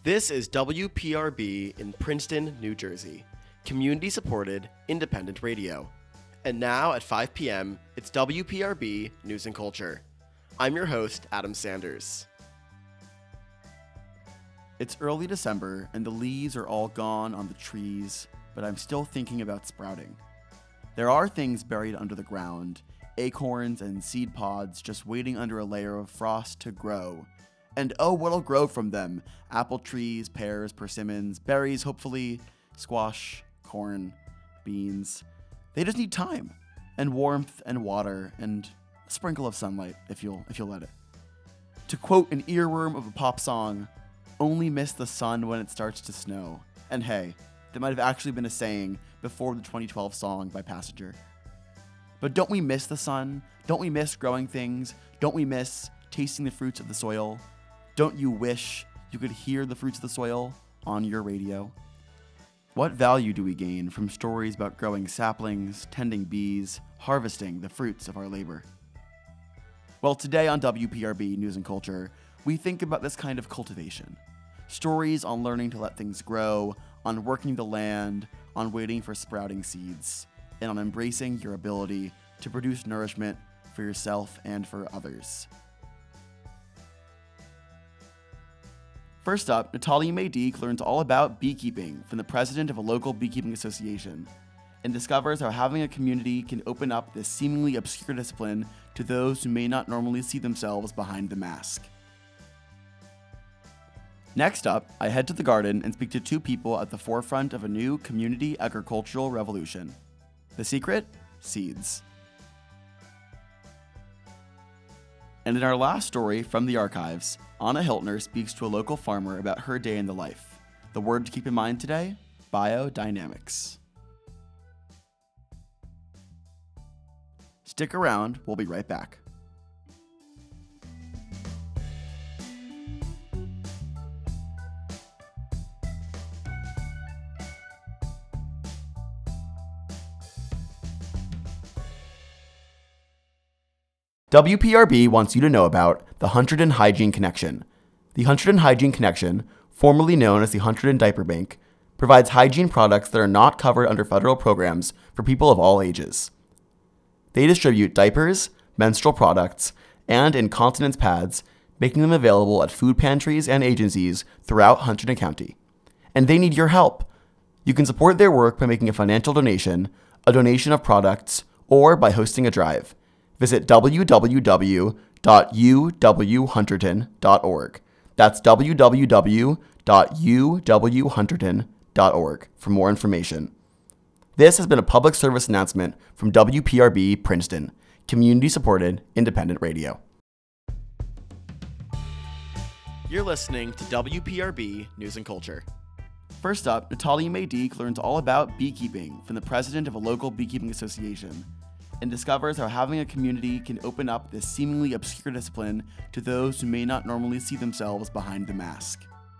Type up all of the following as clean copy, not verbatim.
This is WPRB in Princeton, New Jersey, community-supported, independent radio. And now at 5 p.m., it's WPRB News and Culture. I'm your host, Adam Sanders. It's early December, and the leaves are all gone on the trees, but I'm still thinking about sprouting. There are things buried under the ground, acorns and seed pods just waiting under a layer of frost to grow. And oh, what'll grow from them? Apple trees, pears, persimmons, berries, hopefully, squash, corn, beans. They just need time, and warmth, and water, and a sprinkle of sunlight, if you'll let it. To quote an earworm of a pop song, only miss the sun when it starts to snow. And hey, that might have actually been a saying before the 2012 song by Passenger. But don't we miss the sun? Don't we miss growing things? Don't we miss tasting the fruits of the soil? Don't you wish you could hear the fruits of the soil on your radio? What value do we gain from stories about growing saplings, tending bees, harvesting the fruits of our labor? Well, today on WPRB News and Culture, we think about this kind of cultivation. Stories on learning to let things grow, on working the land, on waiting for sprouting seeds, and on embracing your ability to produce nourishment for yourself and for others. First up, Natalia Maydeek learns all about beekeeping from the president of a local beekeeping association and discovers how having a community can open up this seemingly obscure discipline to those who may not normally see themselves behind the mask. Next up, I head to the garden and speak to two people at the forefront of a new community agricultural revolution. The secret? Seeds. And in our last story from the archives, Anna Hiltner speaks to a local farmer about her day in the life. The word to keep in mind today? Biodynamics. Stick around, we'll be right back. WPRB wants you to know about the Hunterdon Hygiene Connection. The Hunterdon Hygiene Connection, formerly known as the Hunterdon Diaper Bank, provides hygiene products that are not covered under federal programs for people of all ages. They distribute diapers, menstrual products, and incontinence pads, making them available at food pantries and agencies throughout Hunterdon County. And they need your help. You can support their work by making a financial donation, a donation of products, or by hosting a drive. Visit www.uwhunterdon.org. That's www.uwhunterdon.org for more information. This has been a public service announcement from WPRB Princeton, community-supported independent radio. You're listening to WPRB News and Culture. First up, Natalia Maydeek learns all about beekeeping from the president of a local beekeeping association and discovers how having a community can open up this seemingly obscure discipline to those who may not normally see themselves behind the mask.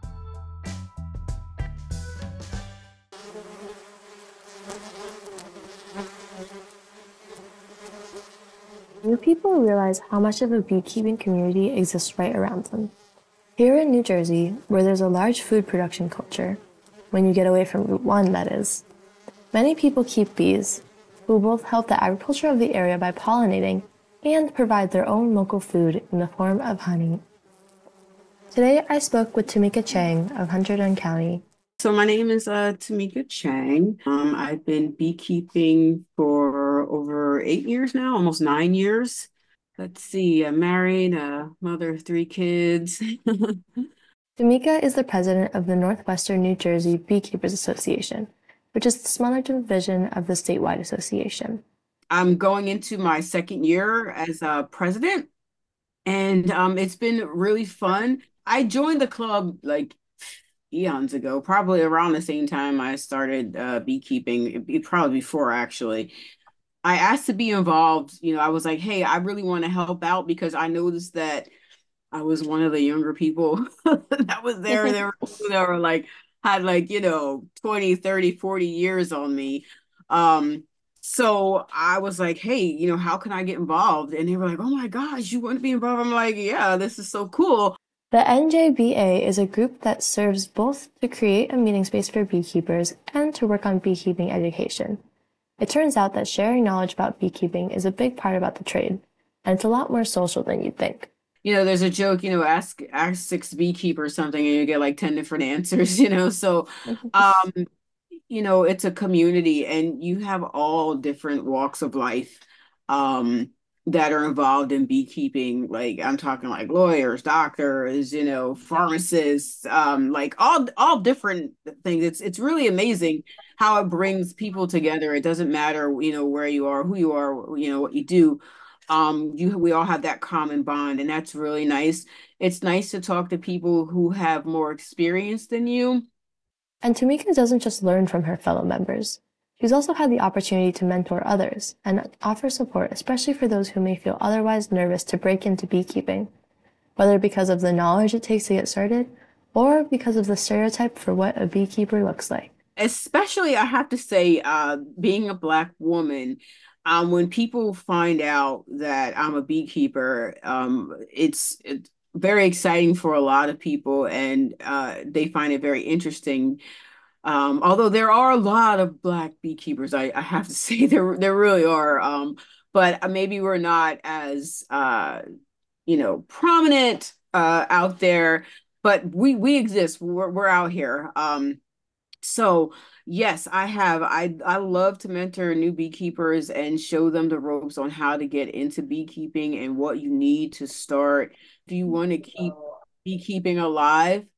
Few people realize how much of a beekeeping community exists right around them. Here in New Jersey, where there's a large food production culture, when you get away from Route 1, that is, many people keep bees, who both help the agriculture of the area by pollinating and provide their own local food in the form of honey. Today, I spoke with Tamika Chang of Hunterdon County. So my name is Tamika Chang. I've been beekeeping for over 8 years now, almost 9 years. Let's see, I'm married, a mother of 3 kids. Tamika is the president of the Northwestern New Jersey Beekeepers Association, which is the smaller division of the statewide association. I'm going into my second year as president, and it's been really fun. I joined the club like eons ago, probably around the same time I started beekeeping, probably before actually. I asked to be involved. I was like, hey, I really want to help out because I noticed that I was one of the younger people that was there. There were people that were like, had 20, 30, 40 years on me. So I was like, hey, how can I get involved? And they were like, oh my gosh, you want to be involved? I'm like, yeah, this is so cool. The NJBA is a group that serves both to create a meeting space for beekeepers and to work on beekeeping education. It turns out that sharing knowledge about beekeeping is a big part about the trade, and it's a lot more social than you'd think. There's a joke, ask six beekeepers something and you get like 10 different answers, so um it's a community and you have all different walks of life um that are involved in beekeeping. Like I'm talking like lawyers, doctors, pharmacists, like all different things. It's really amazing how it brings people together. It doesn't matter, where you are, who you are, what you do. We all have that common bond, and that's really nice. It's nice to talk to people who have more experience than you. And Tamika doesn't just learn from her fellow members. She's also had the opportunity to mentor others and offer support, especially for those who may feel otherwise nervous to break into beekeeping, whether because of the knowledge it takes to get started or because of the stereotype for what a beekeeper looks like. Especially, I have to say, being a Black woman, when people find out that I'm a beekeeper, it's very exciting for a lot of people, and they find it very interesting. Although there are a lot of Black beekeepers, I have to say there really are. But maybe we're not as prominent out there, but we exist. We're out here. So yes, I have. I love to mentor new beekeepers and show them the ropes on how to get into beekeeping and what you need to start. If you want to keep beekeeping alive,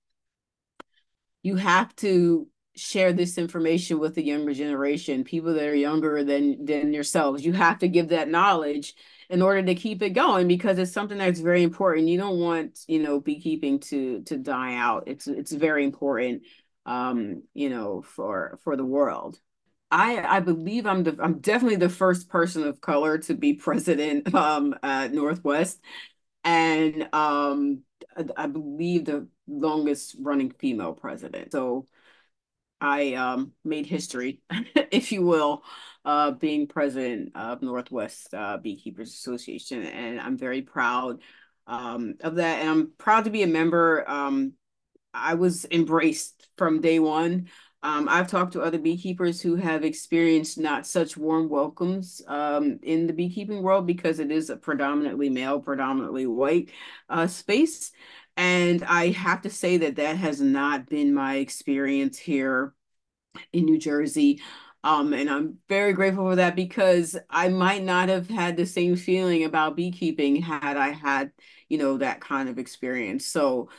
you have to share this information with the younger generation, people that are younger than yourselves. You have to give that knowledge in order to keep it going because it's something that's very important. You don't want, beekeeping to die out. It's very important for the world. I believe I'm definitely the first person of color to be president at Northwest, and I believe the longest running female president. So I made history, if you will, being president of Northwest Beekeepers Association, and I'm very proud of that, and I'm proud to be a member. I was embraced from day one. I've talked to other beekeepers who have experienced not such warm welcomes in the beekeeping world because it is a predominantly male, predominantly white space. And I have to say that has not been my experience here in New Jersey. And I'm very grateful for that because I might not have had the same feeling about beekeeping had I had, that kind of experience. So,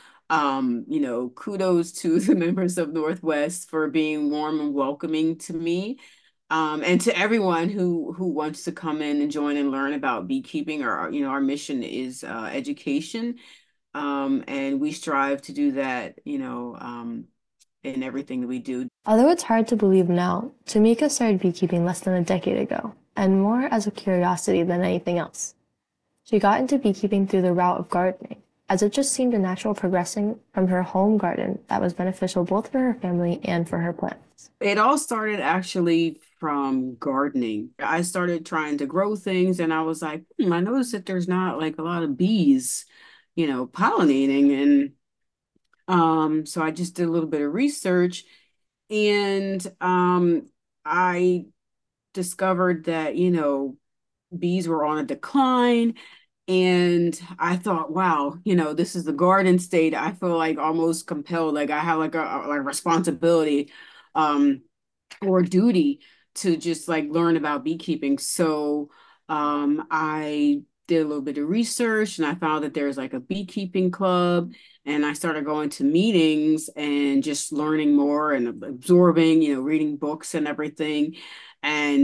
kudos to the members of Northwest for being warm and welcoming to me. And to everyone who wants to come in and join and learn about beekeeping. Our mission is education. And we strive to do that, in everything that we do. Although it's hard to believe now, Tamika started beekeeping less than a decade ago, and more as a curiosity than anything else. She got into beekeeping through the route of gardening, as it just seemed a natural progression from her home garden that was beneficial both for her family and for her plants. It all started actually from gardening. I started trying to grow things, and I was like, I noticed that there's not like a lot of bees, pollinating. And so I just did a little bit of research, and I discovered that, bees were on a decline. And I thought, wow, this is the Garden State. I feel like almost compelled, like I have like a responsibility or duty to just like learn about beekeeping. So I did a little bit of research and I found that there's like a beekeeping club, and I started going to meetings and just learning more and absorbing, reading books and everything. And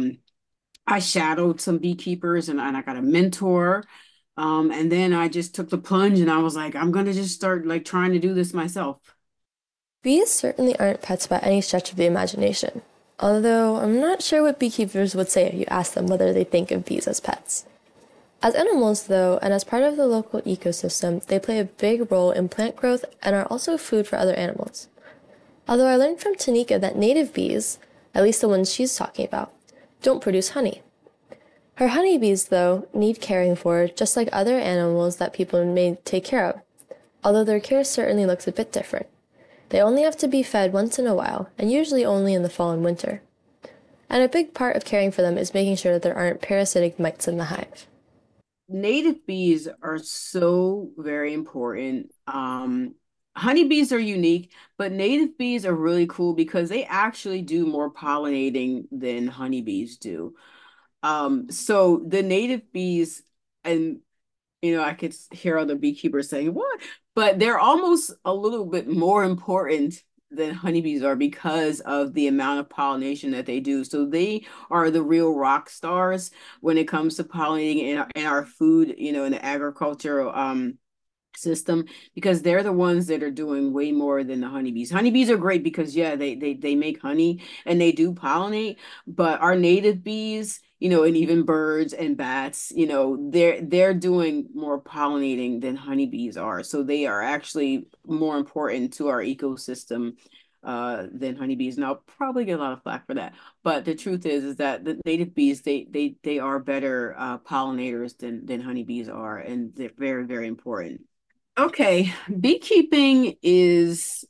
I shadowed some beekeepers, and I got a mentor. And then I just took the plunge and I was like, I'm gonna just start like trying to do this myself. Bees certainly aren't pets by any stretch of the imagination, although I'm not sure what beekeepers would say if you asked them whether they think of bees as pets. As animals, though, and as part of the local ecosystem, they play a big role in plant growth and are also food for other animals. Although I learned from Tanika that native bees, at least the ones she's talking about, don't produce honey. Her honeybees, though, need caring for just like other animals that people may take care of. although their care certainly looks a bit different. They only have to be fed once in a while, and usually only in the fall and winter. And a big part of caring for them is making sure that there aren't parasitic mites in the hive. Native bees are so very important. Honeybees are unique, but native bees are really cool because they actually do more pollinating than honeybees do. So the native bees, and I could hear other beekeepers saying, what? But they're almost a little bit more important than honeybees are because of the amount of pollination that they do. So they are the real rock stars when it comes to pollinating in our food, in the agricultural system, because they're the ones that are doing way more than the honeybees. Honeybees are great because yeah, they make honey and they do pollinate, but our native bees, and even birds and bats, they're doing more pollinating than honeybees are. So they are actually more important to our ecosystem than honeybees. And I'll probably get a lot of flack for that. But the truth is that the native bees, they are better pollinators than honeybees are, and they're very, very important. Okay, beekeeping is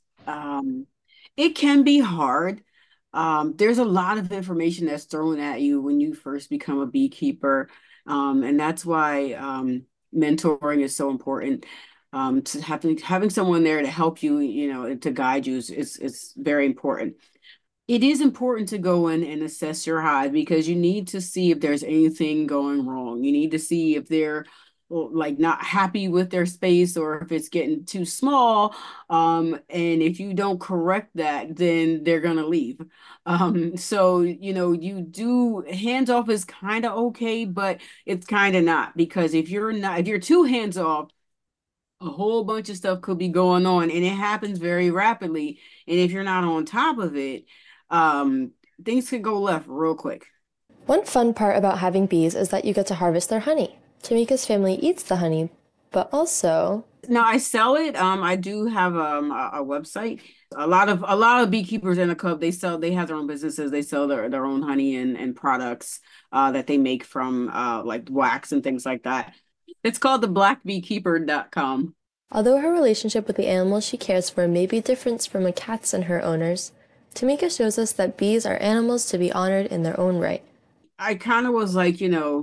it can be hard. There's a lot of information that's thrown at you when you first become a beekeeper. And that's why mentoring is so important. To having someone there to help you, to guide you is very important. It is important to go in and assess your hive because you need to see if there's anything going wrong. You need to see if they're, well, like, not happy with their space or if it's getting too small. And if you don't correct that, then they're gonna leave. So you do, hands off is kind of okay, but it's kind of not, because if you're too hands off, a whole bunch of stuff could be going on, and it happens very rapidly. And if you're not on top of it, um, things could go left real quick. One fun part about having bees is that you get to harvest their honey. Tamika's family eats the honey, but also... Now I sell it. I do have a website. A lot of beekeepers in the club, they have their own businesses. They sell their own honey and products that they make from like wax and things like that. It's called theblackbeekeeper.com. Although her relationship with the animals she cares for may be different from a cat's and her owners, Tamika shows us that bees are animals to be honored in their own right. I kind of was like,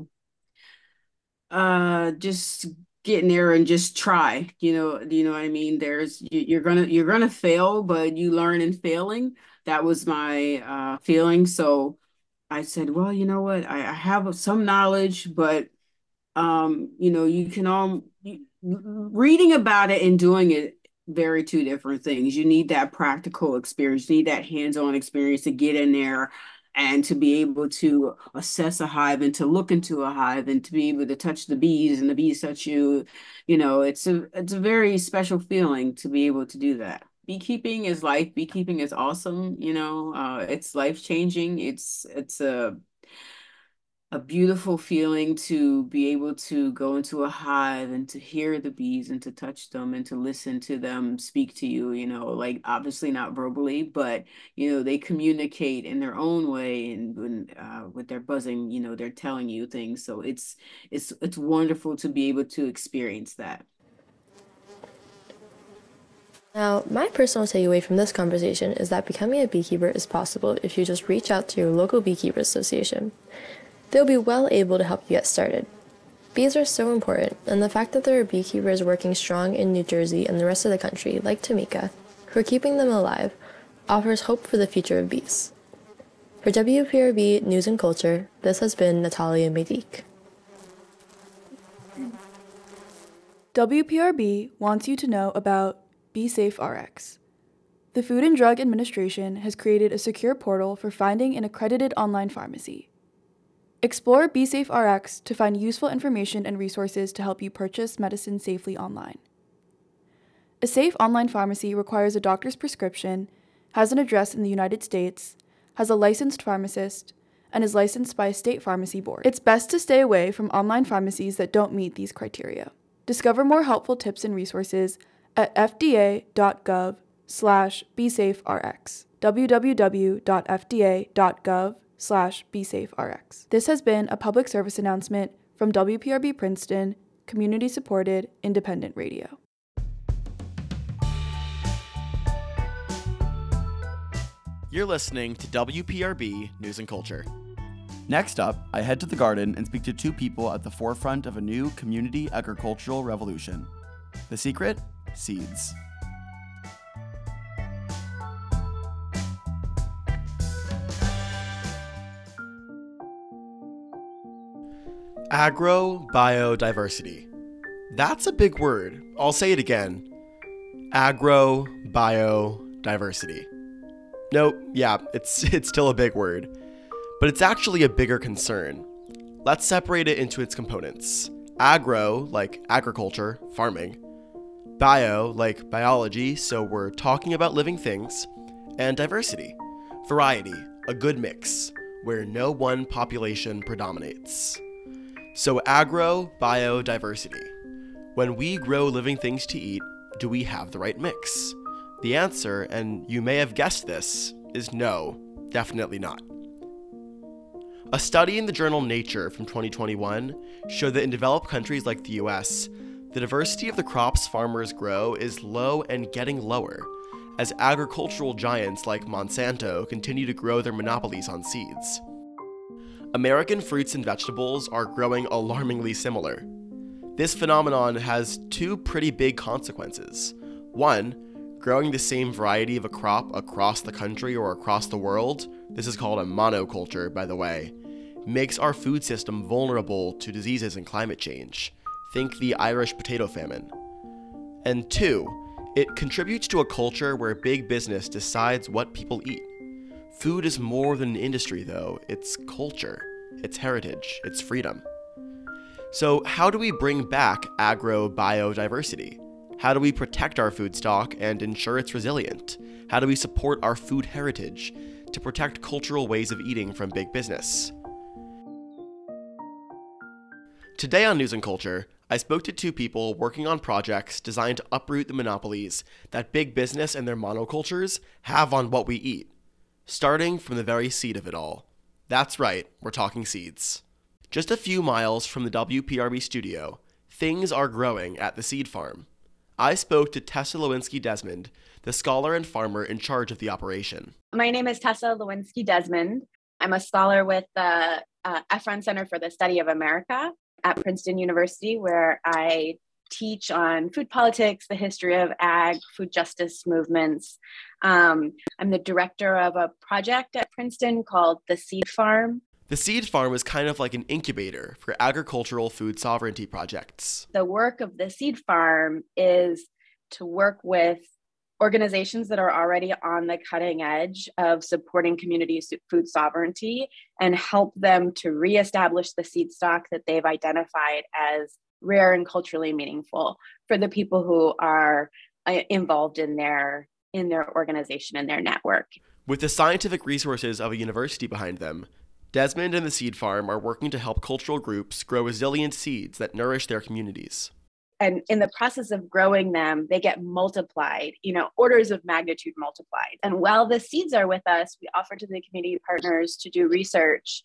just get in there and just try. Do you know what I mean? You're gonna fail, but you learn in failing. That was my feeling. So I said, well, you know what? I have some knowledge, but you can reading about it and doing it, very two different things. You need that practical experience, you need that hands-on experience to get in there and to be able to assess a hive and to look into a hive and to be able to touch the bees and the bees touch you. It's a very special feeling to be able to do that. Beekeeping is life. Beekeeping is awesome. It's life changing. It's a beautiful feeling to be able to go into a hive and to hear the bees and to touch them and to listen to them speak to you, like, obviously not verbally, but they communicate in their own way, and with their buzzing, they're telling you things. So it's wonderful to be able to experience that. Now, my personal takeaway from this conversation is that becoming a beekeeper is possible if you just reach out to your local beekeepers association. They'll be well able to help you get started. Bees are so important, and the fact that there are beekeepers working strong in New Jersey and the rest of the country, like Tamika, who are keeping them alive, offers hope for the future of bees. For WPRB News and Culture, this has been Natalia Medik. WPRB wants you to know about BeSafeRx. The Food and Drug Administration has created a secure portal for finding an accredited online pharmacy. Explore BeSafeRx to find useful information and resources to help you purchase medicine safely online. A safe online pharmacy requires a doctor's prescription, has an address in the United States, has a licensed pharmacist, and is licensed by a state pharmacy board. It's best to stay away from online pharmacies that don't meet these criteria. Discover more helpful tips and resources at fda.gov/BeSafeRx, www.fda.gov/BeSafeRx. This has been a public service announcement from WPRB Princeton, community-supported independent radio. You're listening to WPRB News and Culture. Next up, I head to the garden and speak to two people at the forefront of a new community agricultural revolution. The secret? Seeds. Agrobiodiversity. That's a big word. I'll say it again. Agrobiodiversity. Nope, yeah, it's still a big word. But it's actually a bigger concern. Let's separate it into its components. Agro, like agriculture, farming. Bio, like biology, so we're talking about living things. And diversity, variety, a good mix, where no one population predominates. So agrobiodiversity. When we grow living things to eat, do we have the right mix? The answer, and you may have guessed this, is no, definitely not. A study in the journal Nature from 2021 showed that in developed countries like the US, the diversity of the crops farmers grow is low and getting lower, as agricultural giants like Monsanto continue to grow their monopolies on seeds. American fruits and vegetables are growing alarmingly similar. This phenomenon has two pretty big consequences. One, growing the same variety of a crop across the country or across the world, this is called a monoculture, by the way, makes our food system vulnerable to diseases and climate change. Think the Irish potato famine. And two, it contributes to a culture where big business decides what people eat. Food is more than an industry, though. It's culture, it's heritage, it's freedom. So how do we bring back agrobiodiversity? How do we protect our food stock and ensure it's resilient? How do we support our food heritage to protect cultural ways of eating from big business? Today on News and Culture, I spoke to two people working on projects designed to uproot the monopolies that big business and their monocultures have on what we eat, starting from the very seed of it all. That's right, we're talking seeds. Just a few miles from the WPRB studio, things are growing at the seed farm. I spoke to Tessa Lewinsky-Desmond, the scholar and farmer in charge of the operation. My name is Tessa Lewinsky-Desmond. I'm a scholar with the Efron Center for the Study of America at Princeton University, where I teach on food politics, the history of ag, food justice movements. I'm the director of a project at Princeton called The Seed Farm. The Seed Farm is kind of like an incubator for agricultural food sovereignty projects. The work of the Seed Farm is to work with organizations that are already on the cutting edge of supporting community food sovereignty and help them to reestablish the seed stock that they've identified as rare and culturally meaningful for the people who are involved in their organization and their network. With the scientific resources of a university behind them, Desmond and the Seed Farm are working to help cultural groups grow resilient seeds that nourish their communities. And in the process of growing them, they get multiplied, orders of magnitude multiplied. And while the seeds are with us, we offer to the community partners to do research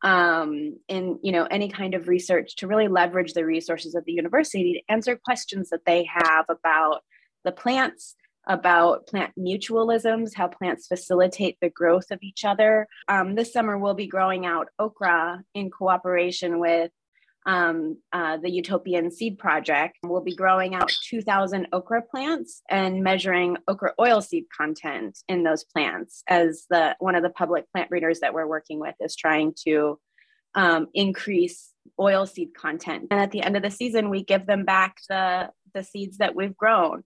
in any kind of research to really leverage the resources of the university to answer questions that they have about the plants, about plant mutualisms, how plants facilitate the growth of each other. This summer, we'll be growing out okra in cooperation with the Utopian Seed Project. We'll be growing out 2,000 okra plants and measuring okra oilseed content in those plants, as one of the public plant breeders that we're working with is trying to increase oilseed content. And at the end of the season, we give them back the seeds that we've grown,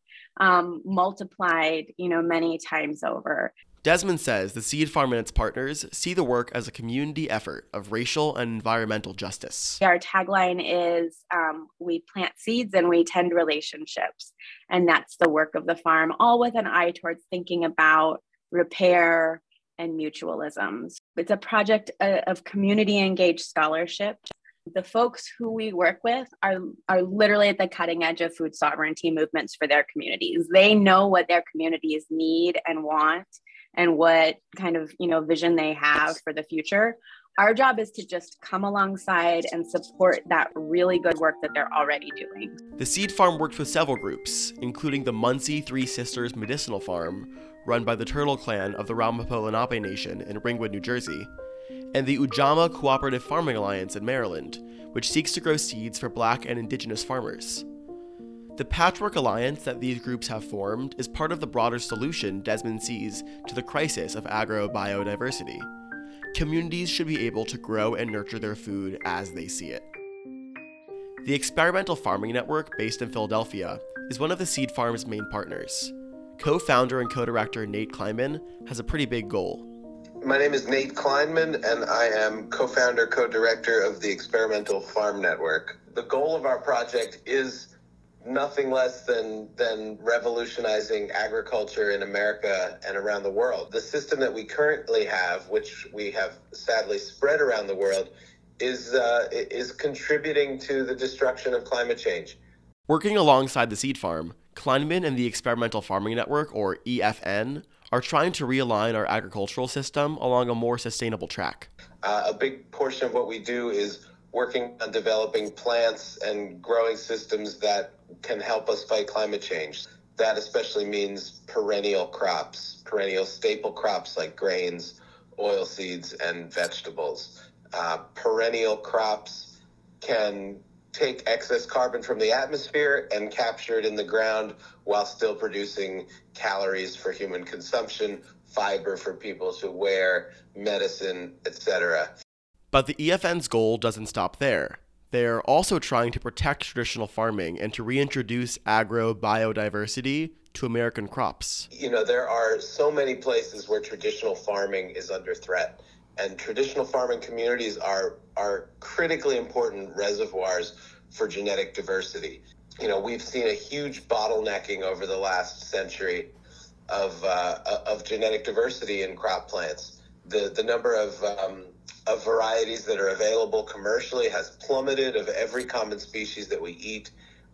multiplied, many times over. Desmond says the Seed Farm and its partners see the work as a community effort of racial and environmental justice. Our tagline is, we plant seeds and we tend relationships. And that's the work of the farm, all with an eye towards thinking about repair and mutualisms. It's a project of community engaged scholarship. The folks who we work with are literally at the cutting edge of food sovereignty movements for their communities. They know what their communities need and want and what kind of, vision they have for the future. Our job is to just come alongside and support that really good work that they're already doing. The seed farm worked with several groups, including the Muncie Three Sisters Medicinal Farm, run by the Turtle Clan of the Ramapo Lenape Nation in Ringwood, New Jersey, and the Ujamaa Cooperative Farming Alliance in Maryland, which seeks to grow seeds for Black and Indigenous farmers. The patchwork alliance that these groups have formed is part of the broader solution Desmond sees to the crisis of agrobiodiversity. Communities should be able to grow and nurture their food as they see it. The Experimental Farming Network, based in Philadelphia, is one of the seed farm's main partners. Co-founder and co-director Nate Kleinman has a pretty big goal. My name is Nate Kleinman, and I am co-founder, co-director of the Experimental Farm Network. The goal of our project is nothing less than revolutionizing agriculture in America and around the world. The system that we currently have, which we have sadly spread around the world, is contributing to the destruction of climate change. Working alongside the seed farm, Kleinman and the Experimental Farming Network, or EFN, are trying to realign our agricultural system along a more sustainable track. A big portion of what we do is working on developing plants and growing systems that can help us fight climate change. That especially means perennial crops, perennial staple crops like grains, oilseeds, and vegetables. Perennial crops can take excess carbon from the atmosphere and capture it in the ground while still producing calories for human consumption, fiber for people to wear, medicine, etc. But the EFN's goal doesn't stop there. They're also trying to protect traditional farming and to reintroduce agrobiodiversity to American crops. You know, there are so many places where traditional farming is under threat, and traditional farming communities are critically important reservoirs for genetic diversity. You know, we've seen a huge bottlenecking over the last century of genetic diversity in crop plants. The number of varieties that are available commercially has plummeted of every common species that we eat,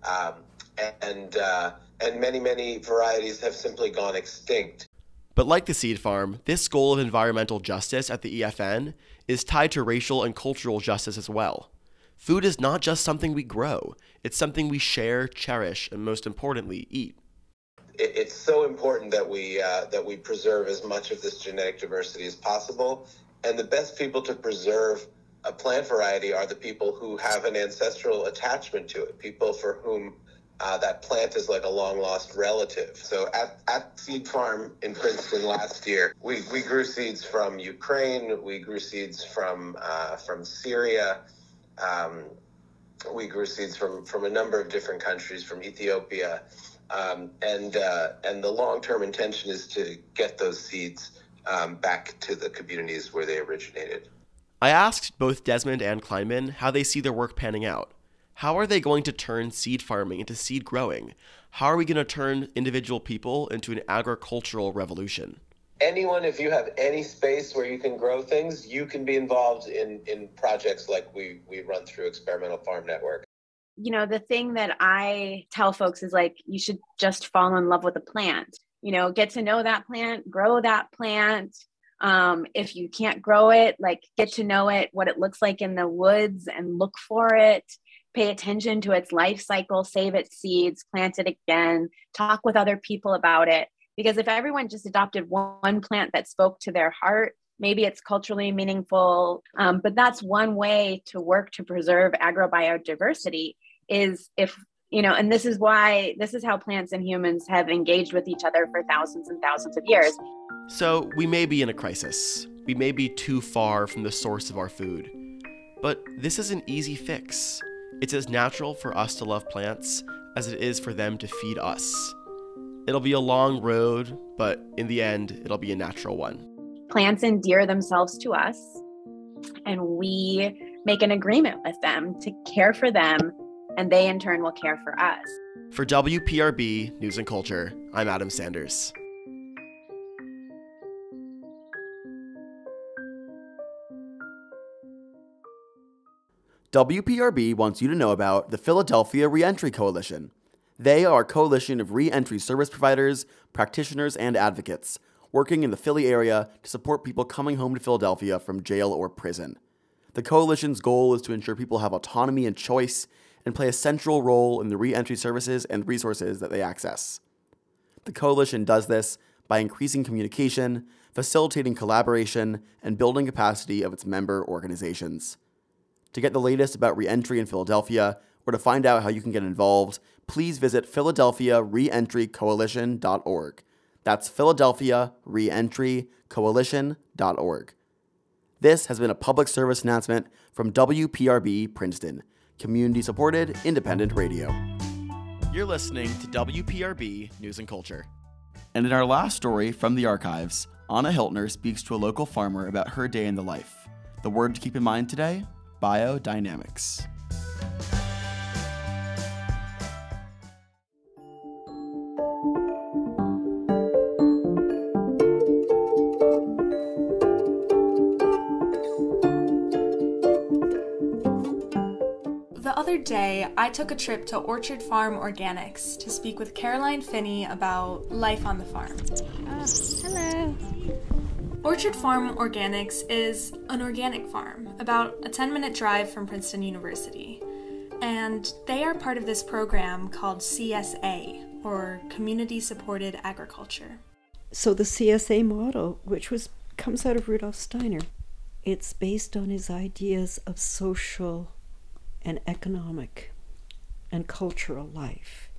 and many varieties have simply gone extinct. But like the seed farm, this goal of environmental justice at the EFN is tied to racial and cultural justice as well. Food is not just something we grow, it's something we share, cherish, and most importantly, eat. It's so important that we preserve as much of this genetic diversity as possible. And the best people to preserve a plant variety are the people who have an ancestral attachment to it, people for whom that plant is like a long-lost relative. So at Seed Farm in Princeton last year, we grew seeds from Ukraine, we grew seeds from Syria, we grew seeds from a number of different countries, from Ethiopia, and the long-term intention is to get those seeds back to the communities where they originated. I asked both Desmond and Kleinman how they see their work panning out. How are they going to turn seed farming into seed growing? How are we going to turn individual people into an agricultural revolution? Anyone, if you have any space where you can grow things, you can be involved in projects like we run through Experimental Farm Network. You know, the thing that I tell folks is like, you should just fall in love with a plant. You know, get to know that plant, grow that plant. If you can't grow it, like get to know it, what it looks like in the woods and look for it. Pay attention to its life cycle, save its seeds, plant it again, talk with other people about it. Because if everyone just adopted one plant that spoke to their heart, maybe it's culturally meaningful. But that's one way to work to preserve agrobiodiversity is if, you know, and this is how plants and humans have engaged with each other for thousands and thousands of years. So we may be in a crisis. We may be too far from the source of our food. But this is an easy fix. It's as natural for us to love plants as it is for them to feed us. It'll be a long road, but in the end, it'll be a natural one. Plants endear themselves to us, and we make an agreement with them to care for them, and they in turn will care for us. For WPRB News and Culture, I'm Adam Sanders. WPRB wants you to know about the Philadelphia Reentry Coalition. They are a coalition of reentry service providers, practitioners, and advocates working in the Philly area to support people coming home to Philadelphia from jail or prison. The coalition's goal is to ensure people have autonomy and choice and play a central role in the re-entry services and resources that they access. The coalition does this by increasing communication, facilitating collaboration, and building capacity of its member organizations. To get the latest about re-entry in Philadelphia, or to find out how you can get involved, please visit philadelphiareentrycoalition.org. That's philadelphiareentrycoalition.org. This has been a public service announcement from WPRB Princeton, community-supported independent radio. You're listening to WPRB News and Culture. And in our last story from the archives, Anna Hiltner speaks to a local farmer about her day in the life. The word to keep in mind today, biodynamics. The other day, I took a trip to Orchard Farm Organics to speak with Caroline Finney about life on the farm. Hello. Orchard Farm Organics is an organic farm, about a 10-minute drive from Princeton University. And they are part of this program called CSA, or Community Supported Agriculture. So the CSA model, which comes out of Rudolf Steiner, it's based on his ideas of social and economic and cultural life.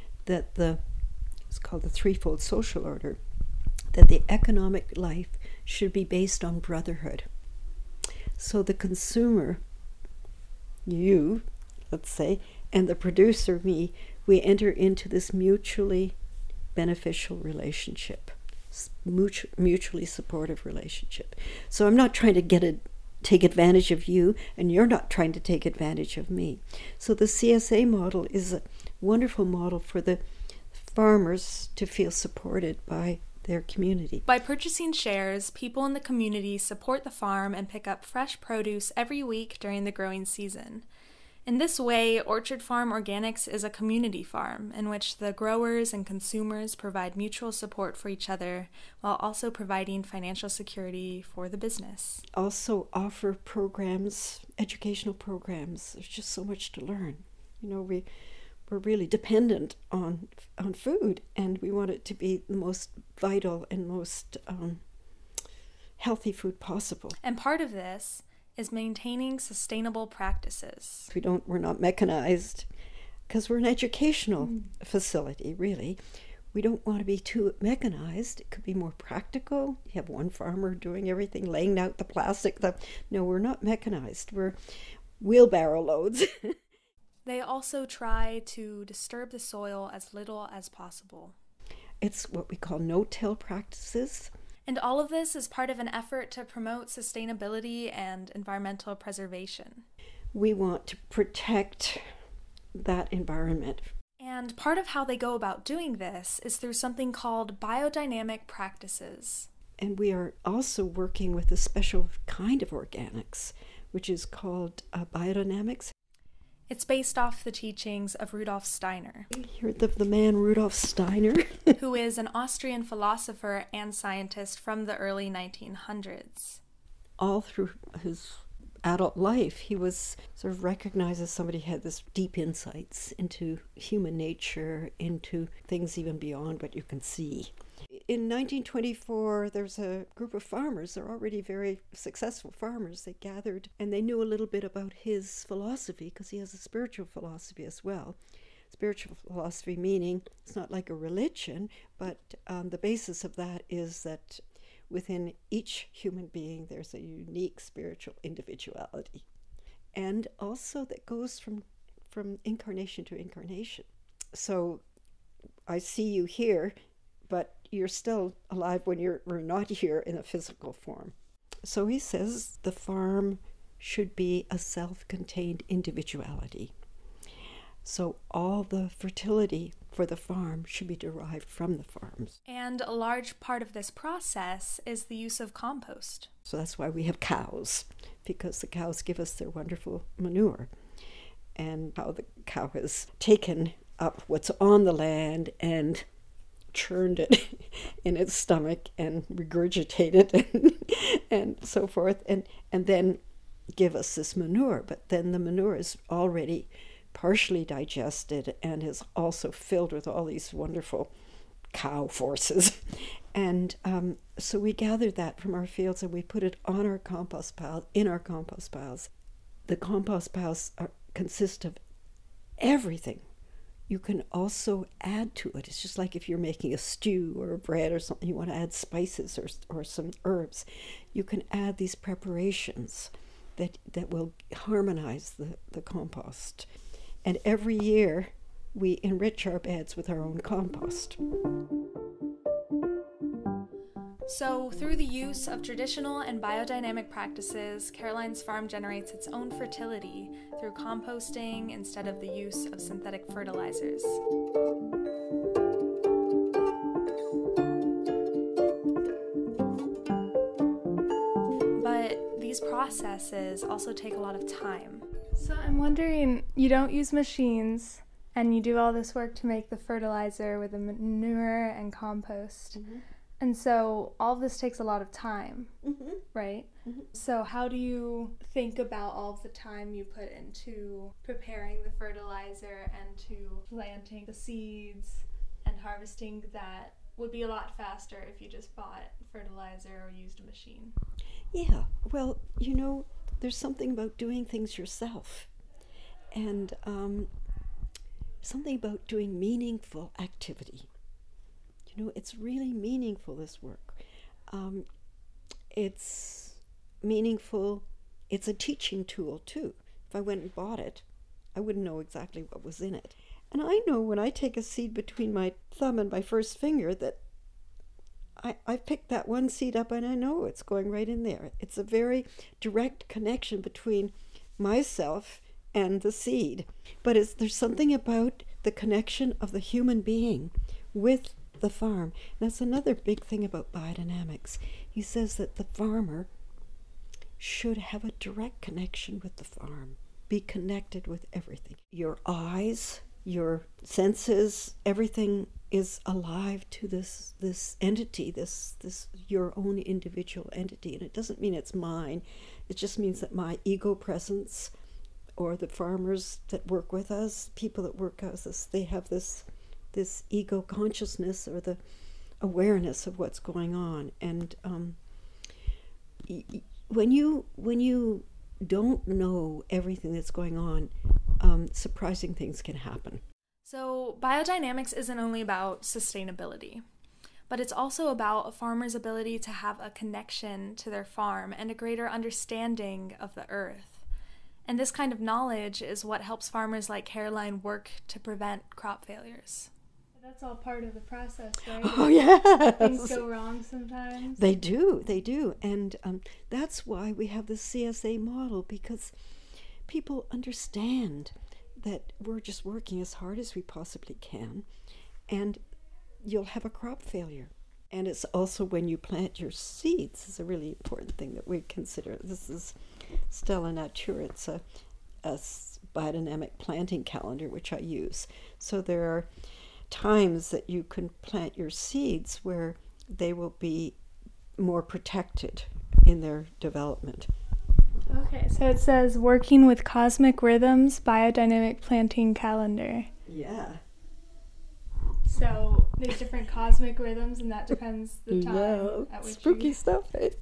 It's called the threefold social order, that the economic life should be based on brotherhood. So the consumer, you, let's say, and the producer, me, we enter into this mutually beneficial relationship, mutually supportive relationship. So I'm not trying to take advantage of you, and you're not trying to take advantage of me. So the CSA model is a wonderful model for the farmers to feel supported by their community. By purchasing shares, people in the community support the farm and pick up fresh produce every week during the growing season. In this way, Orchard Farm Organics is a community farm in which the growers and consumers provide mutual support for each other while also providing financial security for the business. Also offer programs, educational programs. There's just so much to learn. We're really dependent on food, and we want it to be the most vital and most healthy food possible. And part of this is maintaining sustainable practices. We're not mechanized because we're an educational facility, really. We don't want to be too mechanized. It could be more practical. You have one farmer doing everything, laying out the plastic. No, we're not mechanized. We're wheelbarrow loads. They also try to disturb the soil as little as possible. It's what we call no-till practices. And all of this is part of an effort to promote sustainability and environmental preservation. We want to protect that environment. And part of how they go about doing this is through something called biodynamic practices. And we are also working with a special kind of organics, which is called biodynamics. It's based off the teachings of Rudolf Steiner. You heard of the man Rudolf Steiner? Who is an Austrian philosopher and scientist from the early 1900s. All through his adult life, he was sort of recognized as somebody who had this deep insights into human nature, into things even beyond what you can see. In 1924, there's a group of farmers. They're already very successful farmers. They gathered, and they knew a little bit about his philosophy, because he has a spiritual philosophy as well. Spiritual philosophy meaning it's not like a religion, but the basis of that is that within each human being there's a unique spiritual individuality. And also that goes from incarnation to incarnation. So I see you here, but you're still alive when we're not here in a physical form. So he says the farm should be a self-contained individuality. So all the fertility for the farm should be derived from the farms. And a large part of this process is the use of compost. So that's why we have cows, because the cows give us their wonderful manure. And how the cow has taken up what's on the land and churned it in its stomach and regurgitated it and so forth, and then give us this manure, but then the manure is already partially digested and is also filled with all these wonderful cow forces. And so we gather that from our fields and we put it on our compost piles, in our compost piles. The compost piles consist of everything. You can also add to it. It's just like if you're making a stew or a bread or something, you want to add spices or some herbs. You can add these preparations that will harmonize the compost. And every year we enrich our beds with our own compost. So, through the use of traditional and biodynamic practices, Caroline's farm generates its own fertility through composting instead of the use of synthetic fertilizers. But these processes also take a lot of time. So I'm wondering, you don't use machines and you do all this work to make the fertilizer with the manure and compost. Mm-hmm. And so all of this takes a lot of time, right? Mm-hmm. So how do you think about all of the time you put into preparing the fertilizer and to planting the seeds and harvesting that would be a lot faster if you just bought fertilizer or used a machine? Yeah, well, you know, there's something about doing things yourself and something about doing meaningful activity. You know, it's really meaningful, this work. It's meaningful. It's a teaching tool, too. If I went and bought it, I wouldn't know exactly what was in it. And I know when I take a seed between my thumb and my first finger that I picked that one seed up and I know it's going right in there. It's a very direct connection between myself and the seed. But there's something about the connection of the human being with the farm. That's another big thing about biodynamics. He says that the farmer should have a direct connection with the farm, be connected with everything. Your eyes, your senses, everything is alive to this entity, this your own individual entity. And it doesn't mean it's mine. It just means that my ego presence, or the farmers that work with us, people that work with us, they have this ego consciousness or the awareness of what's going on. And when you don't know everything that's going on, surprising things can happen. So biodynamics isn't only about sustainability, but it's also about a farmer's ability to have a connection to their farm and a greater understanding of the earth. And this kind of knowledge is what helps farmers like Caroline work to prevent crop failures. That's all part of the process, right? Oh, yeah. Things go wrong sometimes. They do. And that's why we have the CSA model, because people understand that we're just working as hard as we possibly can, and you'll have a crop failure. And it's also when you plant your seeds is a really important thing that we consider. This is Stella Nature. It's a biodynamic planting calendar, which I use. So there are times that you can plant your seeds where they will be more protected in their development. Okay, so it says working with cosmic rhythms, biodynamic planting calendar. Yeah. So there's different cosmic rhythms, and that depends the time at which spooky stuff. Eh?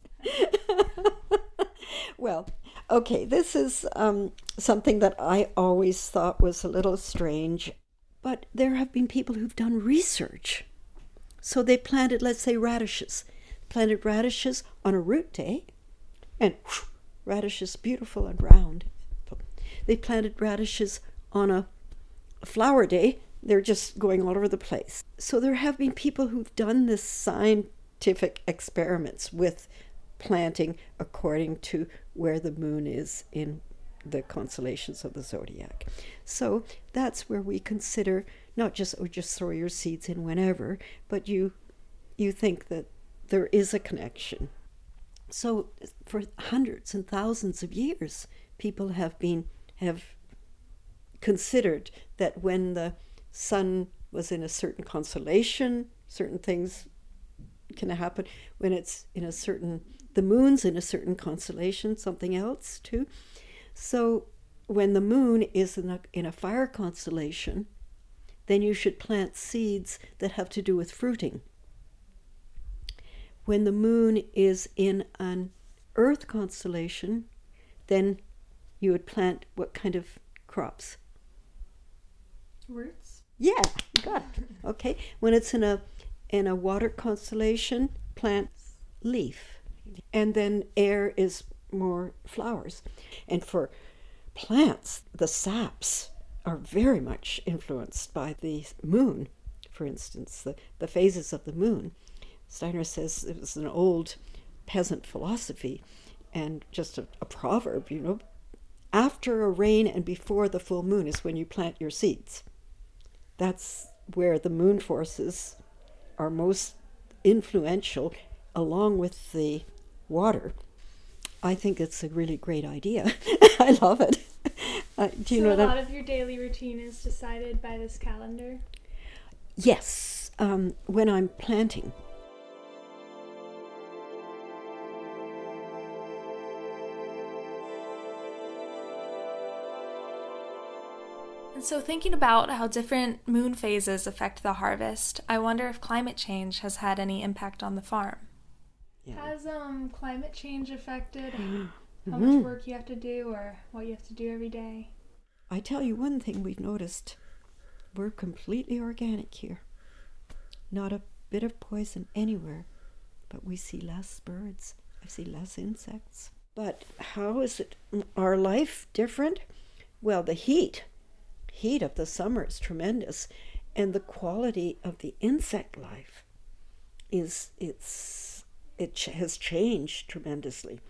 Well, okay, this is something that I always thought was a little strange, but there have been people who've done research. So they planted, let's say, radishes on a root day, and whoosh, radishes beautiful and round. They planted radishes on a flower day. They're just going all over the place. So there have been people who've done this scientific experiments with planting according to where the moon is in the constellations of the zodiac. So that's where we consider not just throw your seeds in whenever, but you think that there is a connection. So for hundreds and thousands of years, people have considered that when the sun was in a certain constellation, certain things can happen. When it's in the the moon's in a certain constellation, something else too. So when the moon is in a fire constellation, then you should plant seeds that have to do with fruiting. When the moon is in an earth constellation, then you would plant what kind of crops? Roots? Yeah, you got it. Okay. When it's in a water constellation, plant leaf. And then air is more flowers. And for plants, the saps are very much influenced by the moon. For instance, the phases of the moon. Steiner says it was an old peasant philosophy and just a proverb, you know. After a rain and before the full moon is when you plant your seeds. That's where the moon forces are most influential, along with the water. I think it's a really great idea. I love it. Do you know that? A lot of your daily routine is decided by this calendar? Yes, when I'm planting. And so, thinking about how different moon phases affect the harvest, I wonder if climate change has had any impact on the farm. Yeah. Has climate change affected how much work you have to do or what you have to do every day? I tell you one thing we've noticed. We're completely organic here. Not a bit of poison anywhere, but we see less birds. I see less insects. But how is it our life different? Well, the heat of the summer is tremendous, and the quality of the insect life has changed tremendously.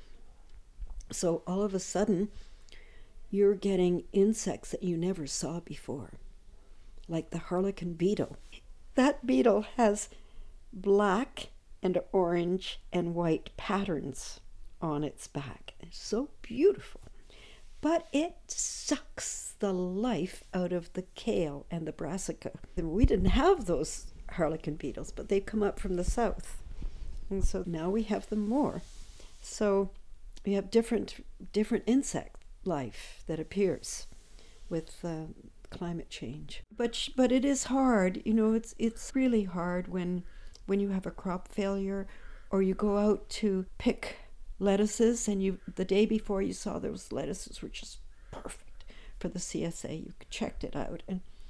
So all of a sudden you're getting insects that you never saw before, like the harlequin beetle. That beetle has black and orange and white patterns on its back. It's so beautiful. But it sucks the life out of the kale and the brassica. We didn't have those harlequin beetles, but they come up from the south. And so now we have them more. So we have different insect life that appears with climate change. But it is hard, you know, it's really hard when you have a crop failure or you go out to pick lettuces and the day before you saw those lettuces were just perfect for the CSA. You checked it out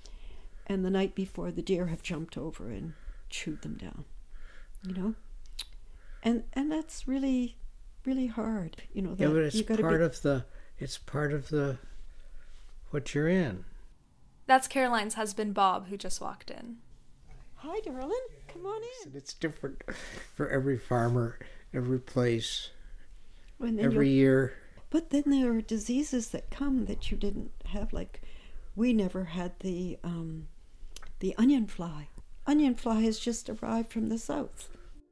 and the night before the deer have jumped over and chewed them down, you know? And that's really, really hard, you know. Yeah, but it's part of the what you're in. That's Caroline's husband, Bob, who just walked in. Hi, darling. Come on in. It's different for every farmer, every place, and every year. But then there are diseases that come that you didn't have. Like, we never had the onion fly. Onion fly has just arrived from the south.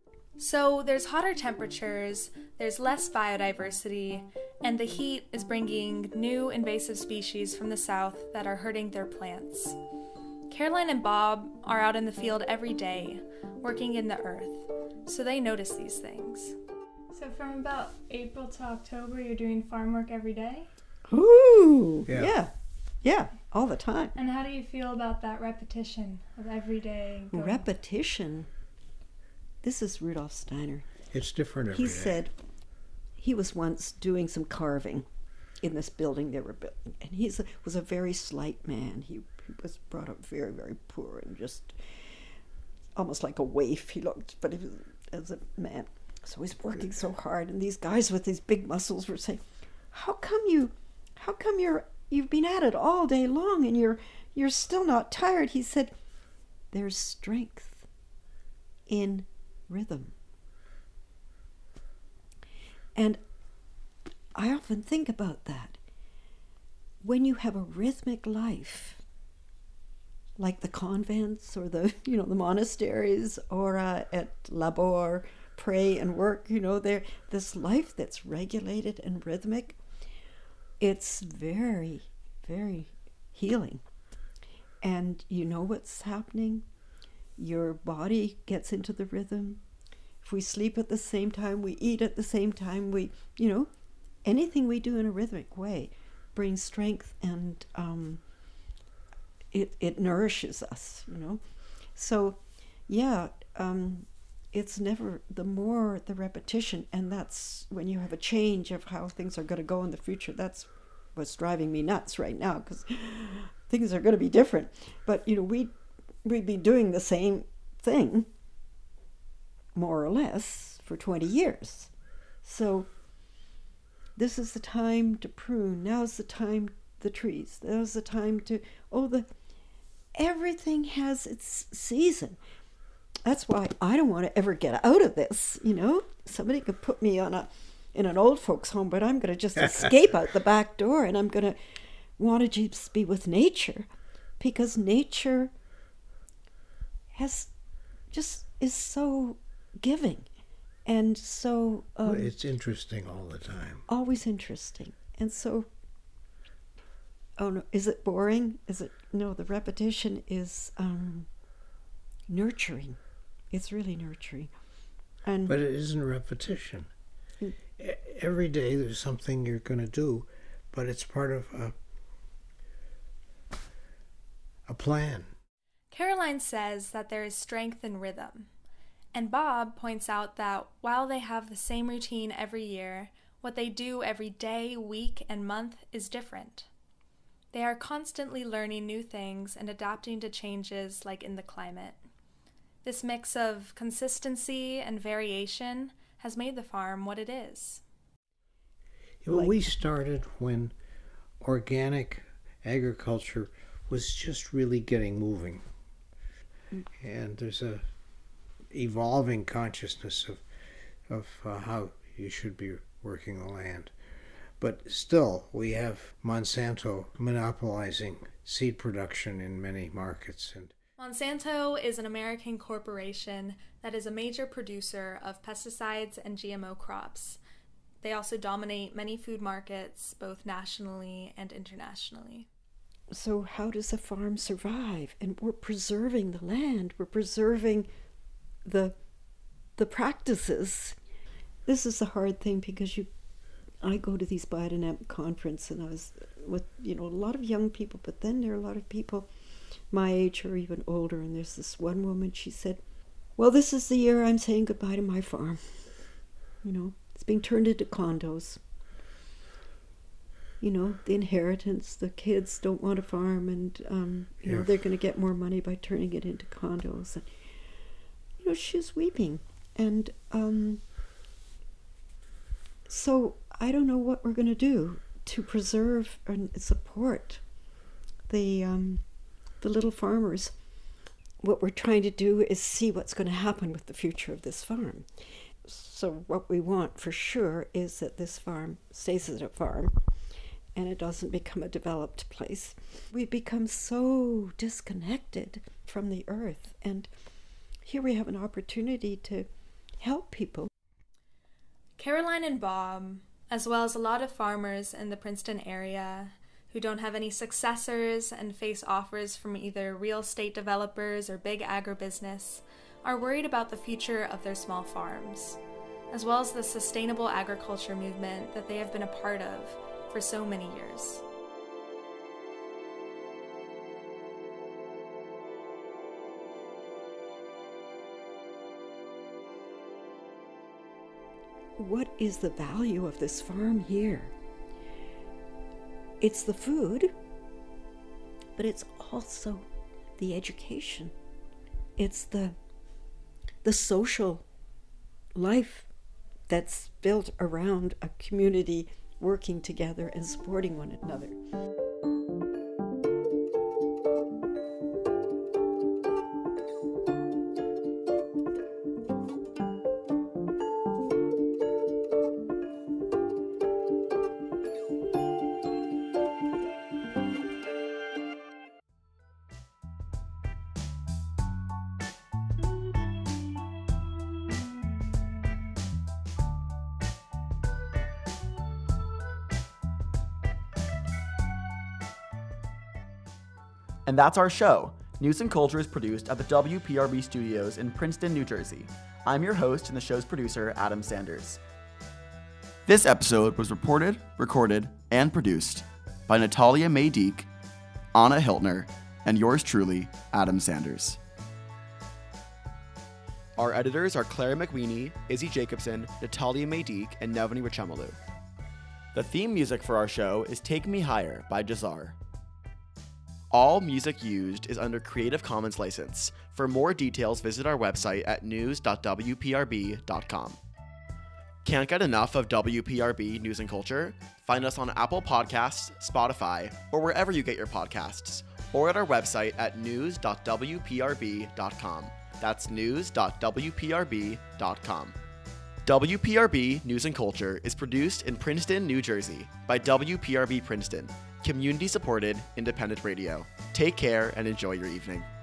So there's hotter temperatures, there's less biodiversity, and the heat is bringing new invasive species from the south that are hurting their plants. Caroline and Bob are out in the field every day, working in the earth, so they notice these things. So from about April to October, you're doing farm work every day? Ooh, yeah, all the time. And how do you feel about that repetition of every day? Repetition? This is Rudolf Steiner. It's different every day. He said he was once doing some carving in this building they were building, and he was a very slight man. He was brought up very, very poor and just almost like a waif he looked, but he was as a man. So he's working so hard, and these guys with these big muscles were saying, how come you've been at it all day long and you're still not tired? He said, there's strength in rhythm. And I often think about that. When you have a rhythmic life, like the convents or the monasteries or at Labor, pray and work, this life that's regulated and rhythmic, it's very, very healing. And you know what's happening? Your body gets into the rhythm. If we sleep at the same time, we eat at the same time, anything we do in a rhythmic way brings strength, and it nourishes us, So, yeah, it's never, the more the repetition, and that's when you have a change of how things are going to go in the future. That's what's driving me nuts right now, because things are going to be different. But, we'd be doing the same thing, more or less, for 20 years. So this is the time to prune. Now's the time, the trees. Now's the time to, everything has its season. That's why I don't want to ever get out of this, Somebody could put me in an old folks home, but I'm going to just escape out the back door, and I'm going to want to just be with nature, because nature is so giving, and so it's interesting all the time. Always interesting. And so, oh no, is it boring? No, the repetition is nurturing. It's really nurturing. But it isn't repetition. Every day there's something you're going to do, but it's part of a plan. Caroline says that there is strength in rhythm. And Bob points out that while they have the same routine every year, what they do every day, week, and month is different. They are constantly learning new things and adapting to changes like in the climate. This mix of consistency and variation has made the farm what it is. We started when organic agriculture was just really getting moving. And there's a evolving consciousness of how you should be working the land. But still, we have Monsanto monopolizing seed production in many markets. And Monsanto is an American corporation that is a major producer of pesticides and GMO crops. They also dominate many food markets, both nationally and internationally. So how does a farm survive? And we're preserving the land. We're preserving the practices. This is the hard thing, because I go to these biodynamic conference, and I was with a lot of young people, but then there are a lot of people my age or even older, and there's this one woman, she said, well, this is the year I'm saying goodbye to my farm. It's being turned into condos. The inheritance, the kids don't want a farm, and they're going to get more money by turning it into condos. And she's weeping, and so I don't know what we're going to do to preserve and support the little farmers. What we're trying to do is see what's going to happen with the future of this farm. So what we want for sure is that this farm stays as a farm, and it doesn't become a developed place. We've become so disconnected from the earth, and here we have an opportunity to help people. Caroline and Bob, as well as a lot of farmers in the Princeton area who don't have any successors and face offers from either real estate developers or big agribusiness, are worried about the future of their small farms, as well as the sustainable agriculture movement that they have been a part of for so many years. What is the value of this farm here? It's the food, but it's also the education. It's the social life that's built around a community working together and supporting one another. And that's our show. News and Culture is produced at the WPRB studios in Princeton, New Jersey. I'm your host and the show's producer, Adam Sanders. This episode was reported, recorded, and produced by Natalia Maydeek, Anna Hiltner, and yours truly, Adam Sanders. Our editors are Claire McWeeny, Izzy Jacobson, Natalia Maydeek, and Nevani Richamalu. The theme music for our show is Take Me Higher by Jazar. All music used is under Creative Commons license. For more details, visit our website at news.wprb.com. Can't get enough of WPRB News and Culture? Find us on Apple Podcasts, Spotify, or wherever you get your podcasts, or at our website at news.wprb.com. That's news.wprb.com. WPRB News and Culture is produced in Princeton, New Jersey by WPRB Princeton, community-supported independent radio. Take care and enjoy your evening.